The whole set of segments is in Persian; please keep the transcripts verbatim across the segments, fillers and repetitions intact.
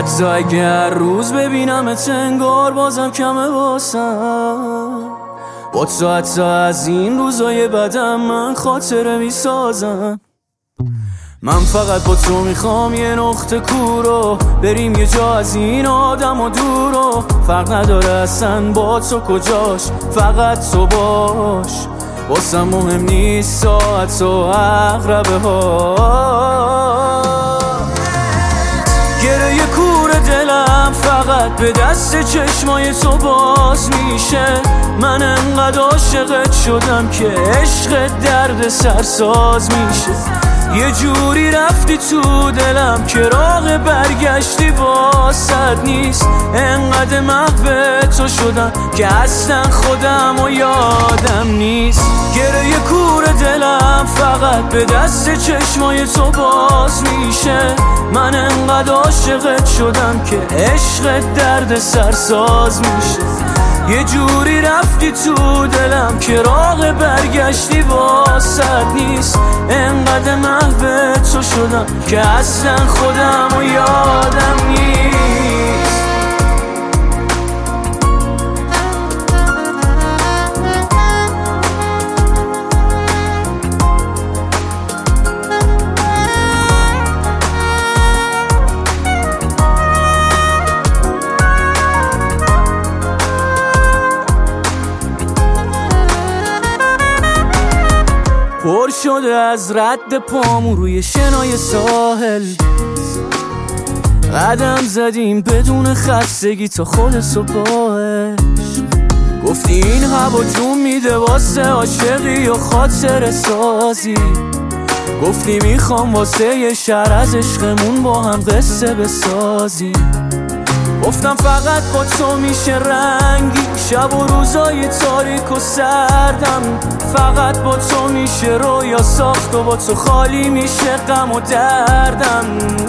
حتی اگر روز ببینمت انگار بازم کمه واسم. با تو حتی از این روزای بدم من خاطره میسازم. من فقط با تو میخوام یه نقطه کورو بریم یه جا از این آدم و دورو. فرق نداره اصلا با تو کجاش، فقط تو باش. واسم مهم نیست ساعت و اقربه ها. گره کور دلم فقط به دست چشمای تو باز میشه. من انقدر عاشقت شدم که عشق درد سرساز میشه. یه جوری رفتی تو دلم که راه برگشتی واسد نیست. انقدر محو تو شدم که اصلا خودم و یادم نیست. گره کور دلم فقط به دست چشمای تو باز میشه. من انقدر عاشقت شدم که عشق درد سرساز میشه. یه جوری رفتی تو دلم که راه برگشتی واسد نیست. انقدر محو تو شدم که اصلا خودم و یادم نیست. پر شده از رد پامو روی شنای ساحل. قدم زدیم بدون خستگی تا خود صبحش. گفتی این هوا جون میده واسه عاشقی و خاطر سازی. گفتی میخوام واسه یه شهر از عشقمون با هم قصه بسازیم. گفتم فقط با تو میشه رنگی شب و روزای تاریک و سردم. فقط با تو میشه رویا ساخت و با تو خالی میشه غم و دردم.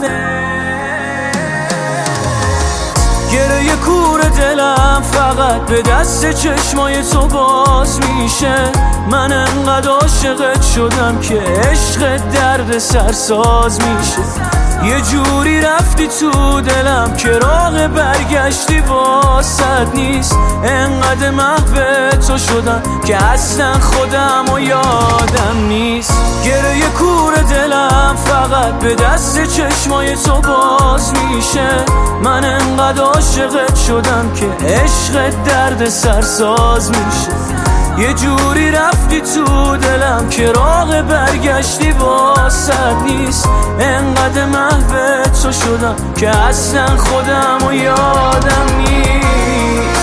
گره کور دلم فقط به دست چشمای تو باز میشه. من انقدر عاشقت شدم که عشق درد سرساز میشه. یه جوری رفتی تو دلم که راه برگشتی واسد نیست. انقدر محو تو شدم که اصلا خودم و یادم نیست. گره کور دلم فقط به دست چشمای تو باز میشه. من انقدر عاشقت شدم که عشق درد سرساز میشه. یه جوری رفتی تو دلم که راه برگشتی واسد نیست. انقدر محو تو شدم که اصلا خودم و یادم نیست.